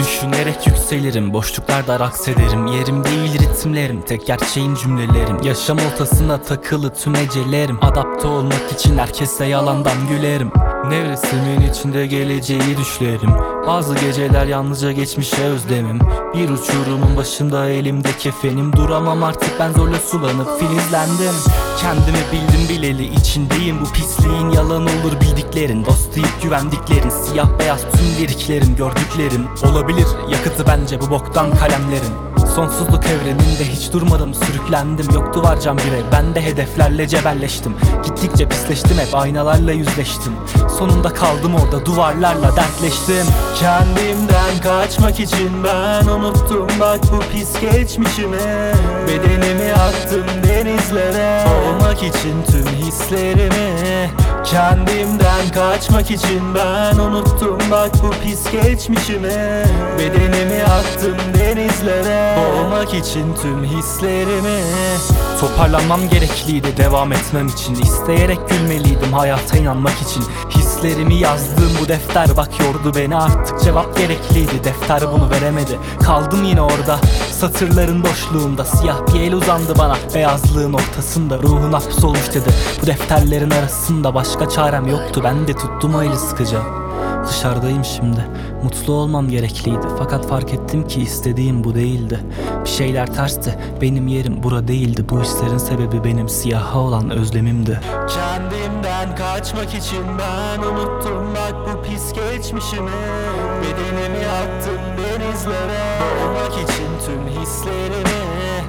Düşünerek yükselirim, boşluklarda raks ederim. Yerim değil ritimlerim, tek gerçeğim cümlelerim. Yaşam ortasına takılı tüm ecelerim. Adapte olmak için herkese yalandan gülerim. Nevresimin içinde geleceği düşlerim. Bazı geceler yalnızca geçmişe özlemim. Bir uçurumun başında elimde kefenim. Duramam artık ben, zorla sulanıp filizlendim. Kendimi bildim bileli içindeyim. Bu pisliğin yalan olur bildiklerin, dost deyip güvendiklerin. Siyah beyaz tüm liriklerim, gördüklerim. Olabilir yakıtı bence bu boktan kalemlerin. Sonsuzluk evreninde hiç durmadım, sürüklendim. Yoktu var can bir ev, ben de hedeflerle cebelleştim. Gittikçe pisleştim, hep aynalarla yüzleştim. Sonunda kaldım orada, duvarlarla dertleştim. Kendimden kaçmak için ben unuttum bak bu pis geçmişimi. Bedenimi attım denizlere, olmak için tüm hislerimi. Kendimden kaçmak için ben unuttum bak bu pis geçmişimi. Bedenimi attım denizlere, olmak için tüm hislerimi. Toparlanmam gerekliydi devam etmem için. İsteyerek gülmeliydim hayata inanmak için. Hislerimi yazdığım bu defter bak yordu beni, artık cevap gerekliydi. Defter bunu veremedi, kaldım yine orada. Satırların boşluğunda siyah bir el uzandı bana. Beyazlığın ortasında ruhun hapsolmuş dedi. Bu defterlerin arasında başka çarem yoktu, ben de tuttum o eli sıkıca. Dışarıdayım şimdi, mutlu olmam gerekliydi. Fakat fark ettim ki istediğim bu değildi. Bir şeyler tersti, benim yerim bura değildi. Bu hislerin sebebi benim siyaha olan özlemimdi. Kendimden kaçmak için ben unuttum bak bu pis geçmişimi. Bedenimi attım denizlere, olmak için tüm hislerimi.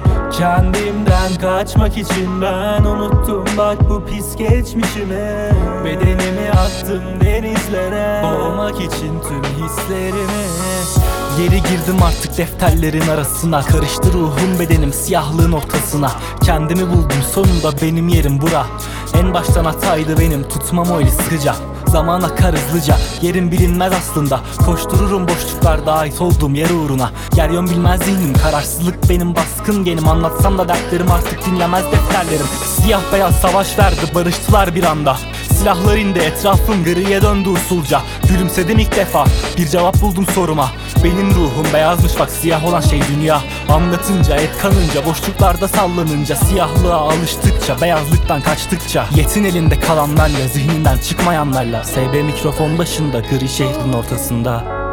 Kendimden kaçmak için ben unuttum bak bu pis geçmişimi. Bedenimi attım denizlere, olmak için tüm hislerimi. Geri girdim artık defterlerin arasına. Karıştı ruhum bedenim siyahlığın ortasına. Kendimi buldum sonunda, benim yerim bura. En baştan hataydı benim, tutmam öyle sıkıca. Zaman akar hızlıca, yerim bilinmez aslında. Koştururum boşluklarda ait olduğum yer uğruna. Yer yön bilmez zihnim, kararsızlık benim baskın genim. Anlatsam da dertlerim artık dinlemez defterlerim. Siyah beyaz savaş verdi, barıştılar bir anda. Silahlar indi, etrafım griye döndü usulca. Gülümsedim ilk defa, bir cevap buldum soruma. Benim ruhum beyazmış bak, siyah olan şey dünya. Anlatınca, et kanınca, boşluklarda sallanınca, siyahlığa alıştıkça, beyazlıktan kaçtıkça. Yetin elinde kalanlarla, zihninden çıkmayanlarla. SB mikrofon başında, gri şehrin ortasında.